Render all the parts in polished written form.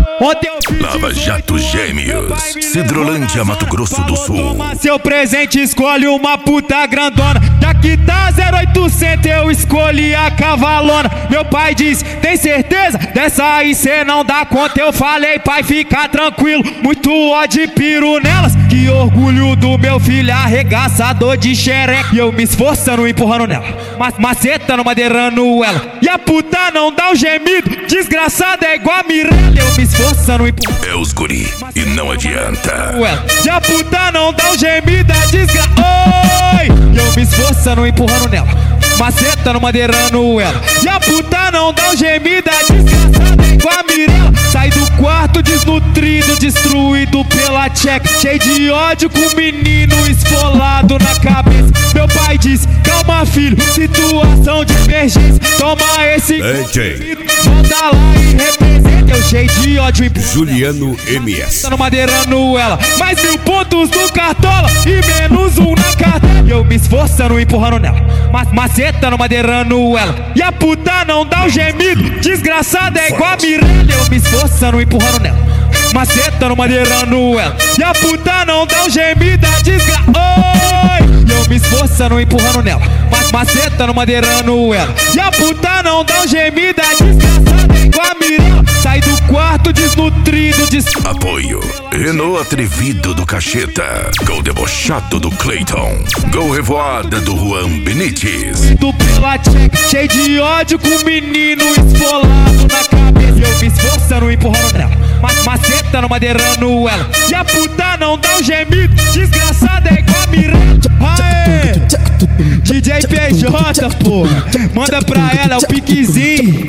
Ontem eu fiz Lava Jato Gêmeos, Cidrolândia, Mato Grosso do Sul. Toma seu presente, escolhe uma puta grandona. Daqui tá 0800, eu escolhi a cavalona. Meu pai disse, tem certeza? Dessa aí cê não dá conta. Eu falei, pai, fica tranquilo, muito ódio e piro nelas. Que orgulho do meu filho, arregaçador de xereca. E eu me esforçando, empurrando nela, macetando, madeirando ela. E a puta não dá um gemido, desgraçada é igual a Mirella. Eu me esforçando, empurrando. É os guri, e não adianta. E a puta não dá um gemido, a desgraça. Oi! E eu me esforçando, empurrando nela, macetando, madeirando ela. E a puta não dá um gemido, a desgraçada é igual a Mirella. Sai do quarto desnutrido, destruído pela tcheca, cheio de ódio com o menino esfolado na cabeça. Meu pai disse, calma filho, situação de emergência. Toma esse volta lá e representa. Eu cheio de ódio e Juliano MS. Madeirando ela, mais 1000 pontos no cartola e menos um na carteira. E eu me esforçando, empurrando nela, macetando, madeirando ela. E a puta não dá um gemido, desgraçada é igual a Mirella. Eu me esforçando, empurrando nela, macetando, madeirando ela. E a puta não dá um gemido, a desgraça. Oi! E eu me esforçando, empurrando nela, macetando, madeirando ela. E a puta não dá um gemido, a desgraçada é igual a Mirella. Sai do quarto desnutrido, Apoio Renault Atrevido do Cacheta, Gol Debochado do Clayton, Gol Revoada do Juan Benítez. Pela tcheca, cheio de ódio com o menino esfolado na cabeça. E eu me esforçando, empurrando nela, macetando, madeirando ela. E a puta não dá um gemido, desgraçada é igual a Mirella. Aê! DJ PJ, porra, manda pra ela, é o piquezinho.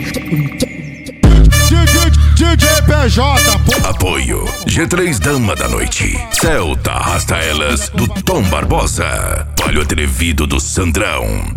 DJ PJ, porra. Apoio G3 Dama da Noite, Celta Arrasta Elas do Tom Barbosa, Palho Atrevido do Sandrão,